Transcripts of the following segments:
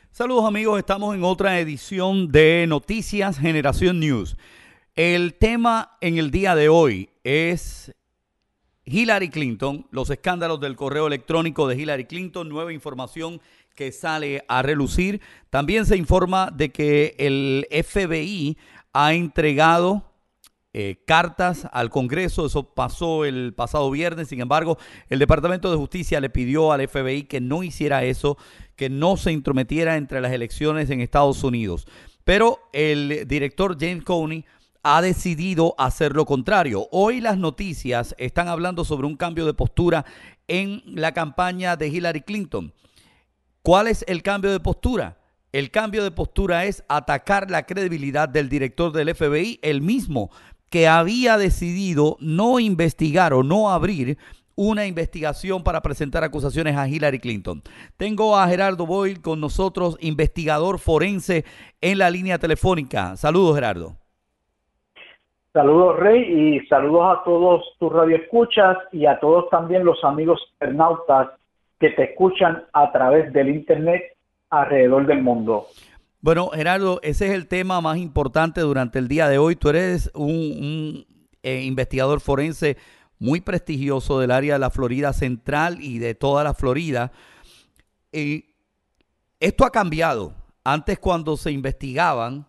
Saludos amigos, estamos en otra edición de Noticias Generación News. El tema en el día de hoy es Hillary Clinton, los escándalos del correo electrónico de Hillary Clinton, nueva información que sale a relucir. También se informa de que el FBI ha entregado cartas al Congreso. Eso pasó el pasado viernes. Sin embargo, el Departamento de Justicia le pidió al FBI que no hiciera eso, que no se intrometiera entre las elecciones en Estados Unidos. Pero el director James Comey ha decidido hacer lo contrario. Hoy las noticias están hablando sobre un cambio de postura en la campaña de Hillary Clinton. ¿Cuál es el cambio de postura? El cambio de postura es atacar la credibilidad del director del FBI, el mismo que había decidido no investigar o no abrir una investigación para presentar acusaciones a Hillary Clinton. Tengo a Gerardo Boyle con nosotros, investigador forense, en la línea telefónica. Saludos, Gerardo. Saludos, Rey, y saludos a todos tus radioescuchas y a todos también los amigos internautas que te escuchan a través del Internet alrededor del mundo. Bueno, Gerardo, ese es el tema más importante durante el día de hoy. Tú eres un investigador forense muy prestigioso del área de la Florida Central y de toda la Florida. Y esto ha cambiado. Antes, cuando se investigaba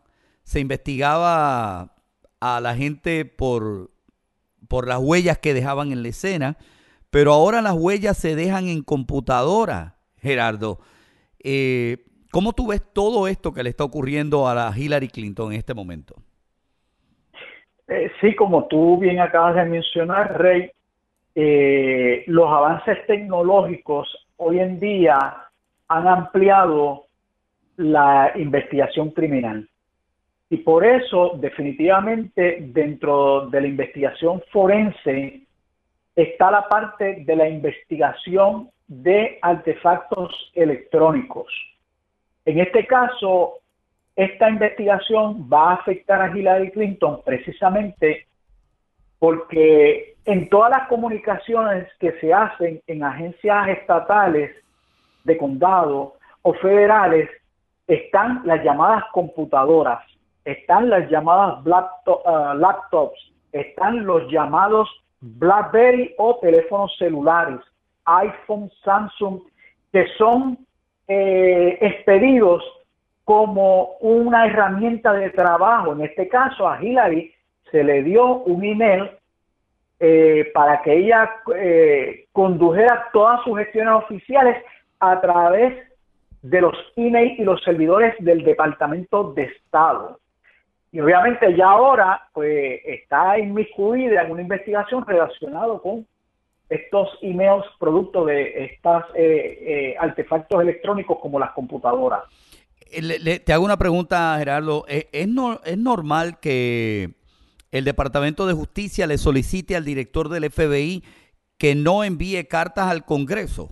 a la gente por las huellas que dejaban en la escena, pero ahora las huellas se dejan en computadora, Gerardo. ¿Cómo tú ves todo esto que le está ocurriendo a la Hillary Clinton en este momento? Sí, como tú bien acabas de mencionar, Rey, los avances tecnológicos hoy en día han ampliado la investigación criminal. Y por eso, definitivamente, dentro de la investigación forense está la parte de la investigación de artefactos electrónicos. En este caso, esta investigación va a afectar a Hillary Clinton precisamente porque en todas las comunicaciones que se hacen en agencias estatales de condado o federales están las llamadas computadoras, están las llamadas laptops, están los llamados BlackBerry o teléfonos celulares, iPhone, Samsung, que son expedidos como una herramienta de trabajo. En este caso, a Hillary se le dio un email para que ella condujera todas sus gestiones oficiales a través de los emails y los servidores del Departamento de Estado. Y obviamente ya ahora pues está inmiscuida en una investigación relacionada con estos emails producto de estos artefactos electrónicos como las computadoras. Te hago una pregunta, Gerardo. ¿Es normal que el Departamento de Justicia le solicite al director del FBI que no envíe cartas al Congreso?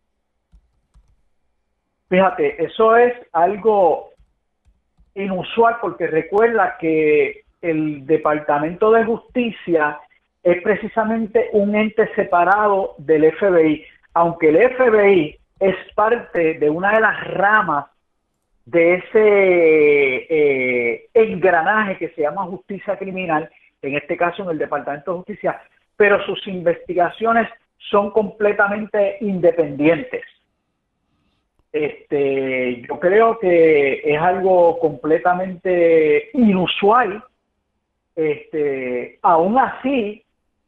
Fíjate, eso es algo inusual porque recuerda que el Departamento de Justicia es precisamente un ente separado del FBI, aunque el FBI es parte de una de las ramas de ese engranaje que se llama justicia criminal, en este caso en el Departamento de Justicia, pero sus investigaciones son completamente independientes. Yo creo que es algo completamente inusual, aún así,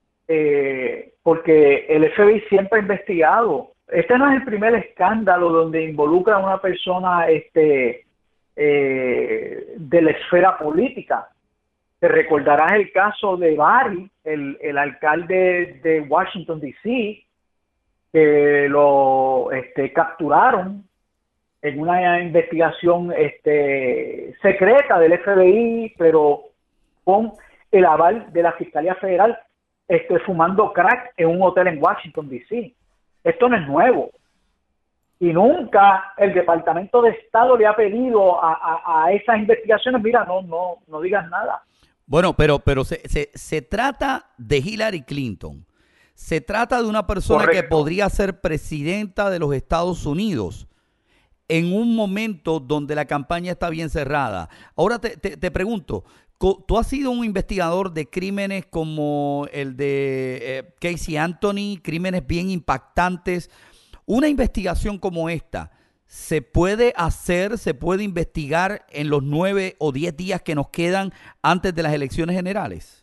porque el FBI siempre ha investigado. Este no es el primer escándalo donde involucra a una persona de la esfera política. Te recordarás el caso de Barry, el alcalde de Washington, D.C., que lo capturaron en una investigación secreta del FBI, pero con el aval de la Fiscalía Federal, fumando crack en un hotel en Washington, D.C. Esto no es nuevo. Y nunca el Departamento de Estado le ha pedido a esas investigaciones, mira, no digas nada. Bueno, pero se trata de Hillary Clinton. Se trata de una persona Correcto. que podría ser presidenta de los Estados Unidos. en un momento donde la campaña está bien cerrada. Ahora te pregunto, tú has sido un investigador de crímenes como el de Casey Anthony, crímenes bien impactantes. Una investigación como esta, ¿se puede hacer, se puede investigar en los 9 o 10 días que nos quedan antes de las elecciones generales?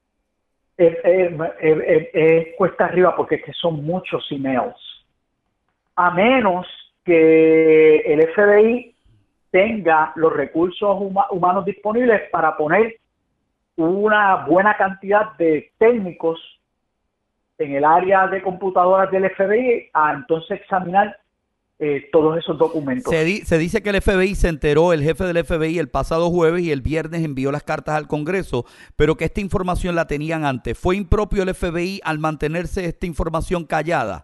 Cuesta arriba porque es que son muchos emails. A menos que el FBI tenga los recursos humanos disponibles para poner una buena cantidad de técnicos en el área de computadoras del FBI a entonces examinar todos esos documentos. Se dice que el FBI se enteró, el jefe del FBI, el pasado jueves y el viernes envió las cartas al Congreso, pero que esta información la tenían antes. ¿Fue impropio el FBI al mantenerse esta información callada?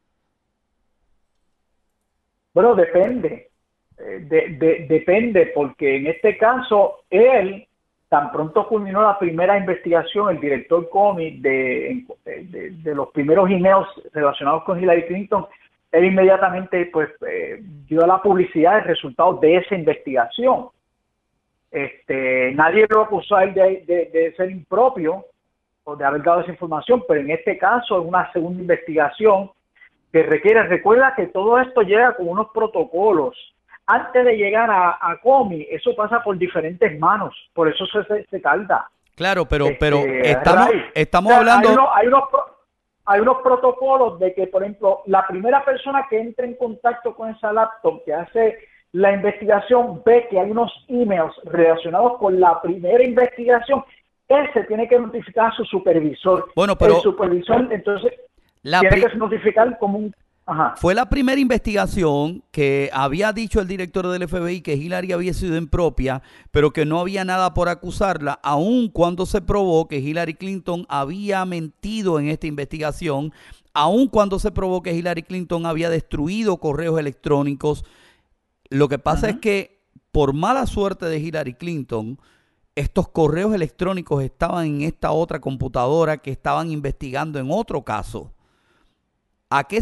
Bueno, depende. Depende, porque en este caso, él, tan pronto culminó la primera investigación, el director Comey, de los primeros emails relacionados con Hillary Clinton, él inmediatamente pues dio a la publicidad el resultado de esa investigación. Nadie lo acusó a él de ser impropio o de haber dado esa información, pero en este caso es una segunda investigación que recuerda que todo esto llega con unos protocolos. Antes de llegar a Comey, eso pasa por diferentes manos, por eso se tarda. Claro, pero estamos hablando... Hay unos protocolos de que, por ejemplo, la primera persona que entre en contacto con esa laptop que hace la investigación ve que hay unos emails relacionados con la primera investigación, ese tiene que notificar a su supervisor. Bueno, pero el supervisor entonces tiene que notificar como un... Ajá. Fue la primera investigación que había dicho el director del FBI que Hillary había sido impropia, pero que no había nada por acusarla, aun cuando se probó que Hillary Clinton había mentido en esta investigación, aun cuando se probó que Hillary Clinton había destruido correos electrónicos. Lo que pasa es que, por mala suerte de Hillary Clinton, estos correos electrónicos estaban en esta otra computadora que estaban investigando en otro caso. ¿A qué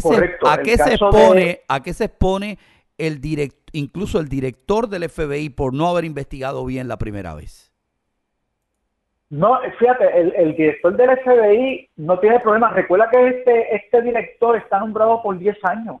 se expone incluso el director del FBI por no haber investigado bien la primera vez? No, fíjate, el director del FBI no tiene problema. Recuerda que este director está nombrado por 10 años.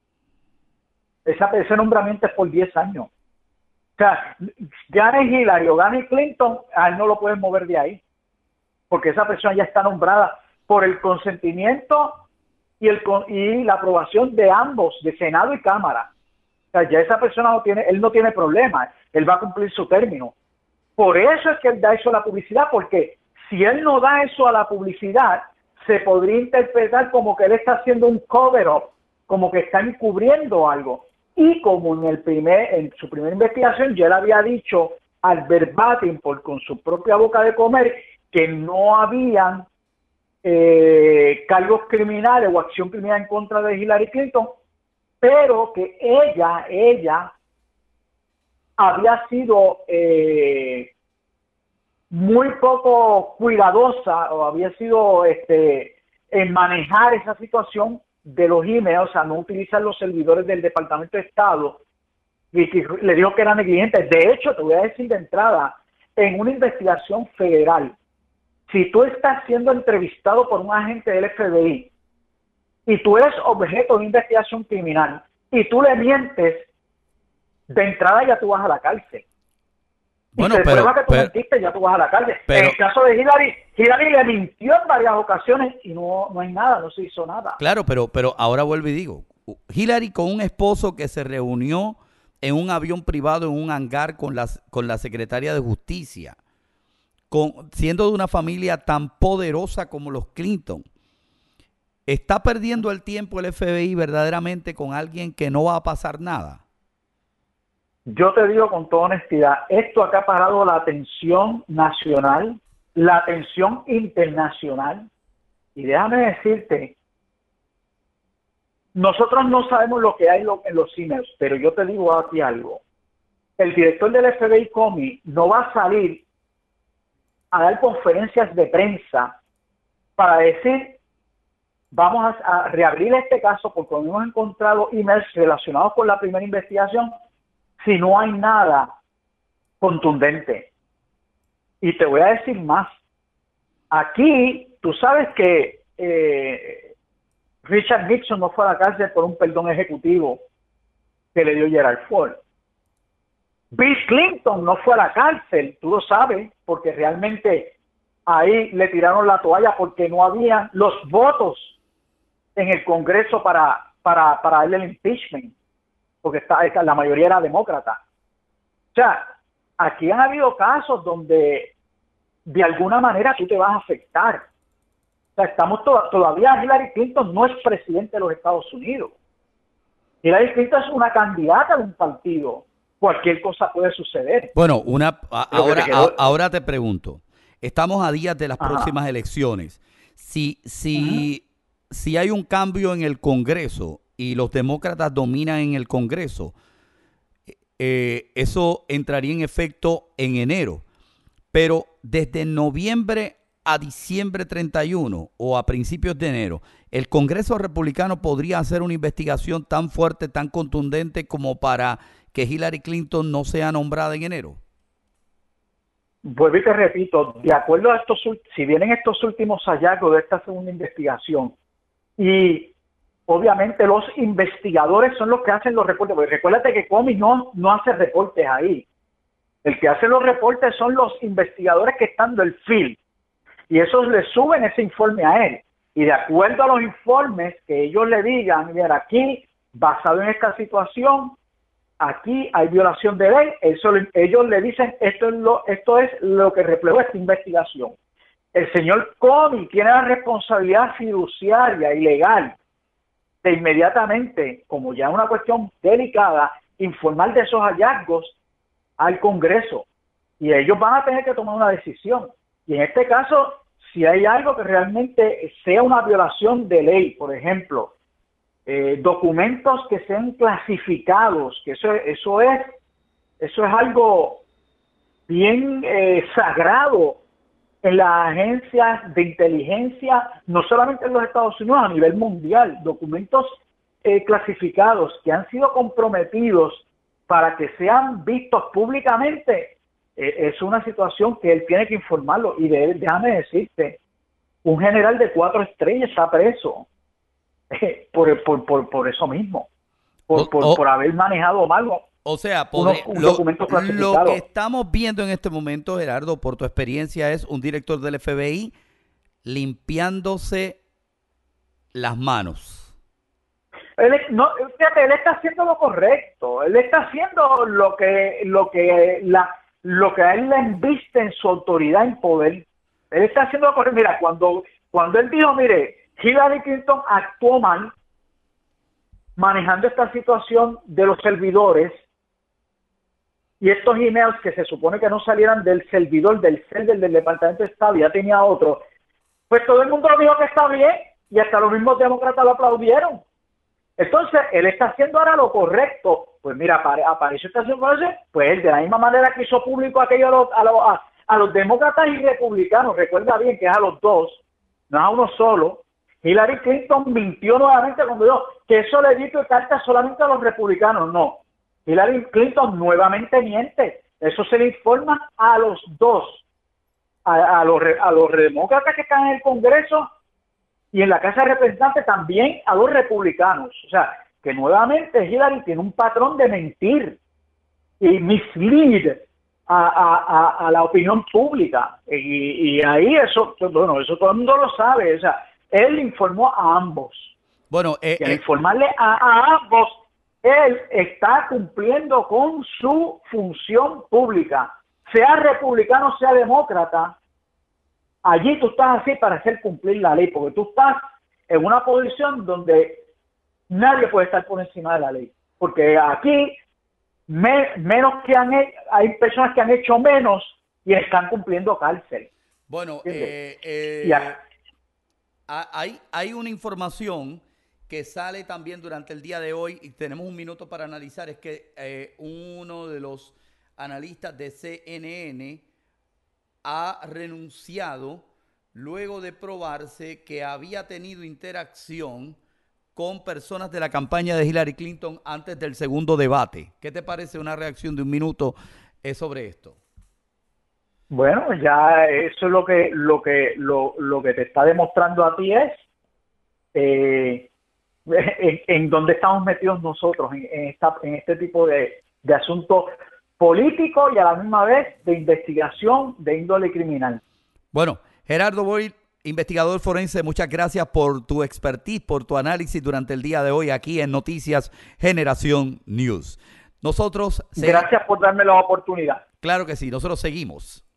Ese nombramiento es por 10 años. O sea, gane Hillary o gane Clinton, a él no lo pueden mover de ahí. Porque esa persona ya está nombrada por el consentimiento y la aprobación de ambos, de Senado y Cámara. O sea, ya esa persona él no tiene problema, él va a cumplir su término. Por eso es que él da eso a la publicidad, porque si él no da eso a la publicidad, se podría interpretar como que él está haciendo un cover-up, como que está encubriendo algo. Y como en su primera investigación ya él había dicho al verbatim, con su propia boca de comer, que no habían cargos criminales o acción criminal en contra de Hillary Clinton, pero que ella había sido muy poco cuidadosa o había sido en manejar esa situación de los emails, a no utilizar los servidores del Departamento de Estado, y que le dijo que era negligente. De hecho, te voy a decir de entrada, en una investigación federal, si tú estás siendo entrevistado por un agente del FBI y tú eres objeto de una investigación criminal y tú le mientes, de entrada ya tú vas a la cárcel. Bueno, y se prueba que tú mentiste, ya tú vas a la cárcel. En el caso de Hillary le mintió en varias ocasiones y no hay nada, no se hizo nada. Claro, pero ahora vuelvo y digo, Hillary con un esposo que se reunió en un avión privado en un hangar con la secretaria de Justicia, siendo de una familia tan poderosa como los Clinton. ¿Está perdiendo el tiempo el FBI verdaderamente con alguien que no va a pasar nada? Yo te digo con toda honestidad, esto acá ha parado la atención nacional, la atención internacional. Y déjame decirte, nosotros no sabemos lo que hay en los emails, pero yo te digo aquí algo. El director del FBI, Comey, no va a salir a dar conferencias de prensa para decir vamos a reabrir este caso porque no hemos encontrado emails relacionados con la primera investigación si no hay nada contundente. Y te voy a decir más. Aquí, tú sabes que Richard Nixon no fue a la cárcel por un perdón ejecutivo que le dio Gerald Ford. Bill Clinton no fue a la cárcel, tú lo sabes, porque realmente ahí le tiraron la toalla porque no había los votos en el Congreso para darle el impeachment, porque la mayoría era demócrata. O sea, aquí han habido casos donde de alguna manera tú te vas a afectar. O sea, estamos todavía Hillary Clinton no es presidente de los Estados Unidos. Hillary Clinton es una candidata de un partido. Cualquier cosa puede suceder. Bueno, ahora te pregunto, estamos a días de las Ajá. próximas elecciones. Si Ujú. hay un cambio en el Congreso y los demócratas dominan en el Congreso, eso entraría en efecto en enero. Pero desde noviembre a diciembre 31 o a principios de enero, ¿el Congreso republicano podría hacer una investigación tan fuerte, tan contundente como para que Hillary Clinton no sea nombrada en enero? Vuelvo y te repito, de acuerdo a si vienen estos últimos hallazgos de esta segunda investigación, y obviamente los investigadores son los que hacen los reportes, porque recuérdate que Comey no hace reportes ahí. El que hace los reportes son los investigadores que están del field, y esos le suben ese informe a él. Y de acuerdo a los informes que ellos le digan, mira, aquí, basado en esta situación, aquí hay violación de ley, ellos le dicen, esto es lo que reflejó esta investigación. El señor Comey tiene la responsabilidad fiduciaria y legal de inmediatamente, como ya es una cuestión delicada, informar de esos hallazgos al Congreso. Y ellos van a tener que tomar una decisión. Y en este caso, si hay algo que realmente sea una violación de ley, por ejemplo, documentos que sean clasificados, que eso es algo bien sagrado en las agencias de inteligencia, no solamente en los Estados Unidos, a nivel mundial, documentos clasificados que han sido comprometidos para que sean vistos públicamente, es una situación que él tiene que informarlo. Y déjame decirte, un general de 4 estrellas está preso por eso mismo, O, o- por haber manejado mal o sea, un documento lo que clasificado. estamos viendo en este momento, Gerardo, por tu experiencia, es un director del FBI limpiándose las manos. No, fíjate, él está haciendo lo correcto, él está haciendo lo que a él le embiste en su autoridad, en poder. Él está haciendo lo correcto. Mira, cuando él dijo, mire, Hillary Clinton actuó mal manejando esta situación de los servidores y estos emails que se supone que no salieran del servidor del Departamento de Estado, ya tenía otro, pues todo el mundo dijo que está bien y hasta los mismos demócratas lo aplaudieron. Entonces, él está haciendo ahora lo correcto. Pues mira, apareció esta situación, pues él de la misma manera que hizo público aquello a los demócratas y republicanos, recuerda bien que es a los dos, no es a uno solo. Hillary Clinton mintió nuevamente cuando dijo que eso le dictó carta solamente a los republicanos. No, Hillary Clinton nuevamente miente. Eso se le informa a los dos, a los demócratas que están en el Congreso y en la Casa de Representantes también a los republicanos. O sea, que nuevamente Hillary tiene un patrón de mentir y mislead a la opinión pública. Y ahí eso, bueno, eso todo el mundo lo sabe. O sea, él informó a ambos. Bueno, Y al informarle a ambos, él está cumpliendo con su función pública. Sea republicano, sea demócrata, allí tú estás así para hacer cumplir la ley, porque tú estás en una posición donde nadie puede estar por encima de la ley. Porque aquí menos que hay personas que han hecho menos y están cumpliendo cárcel. bueno, Ya. hay una información que sale también durante el día de hoy y tenemos un minuto para analizar, es que uno de los analistas de CNN ha renunciado luego de probarse que había tenido interacción con personas de la campaña de Hillary Clinton antes del segundo debate. ¿Qué te parece una reacción de un minuto sobre esto? Bueno, ya eso es lo que te está demostrando a ti es en dónde estamos metidos nosotros en este tipo de asuntos políticos y a la misma vez de investigación de índole criminal. Bueno, Gerardo Boyd, investigador forense, muchas gracias por tu expertise, por tu análisis durante el día de hoy aquí en Noticias Generación News. Nosotros... Gracias por darme la oportunidad. Claro que sí, nosotros seguimos.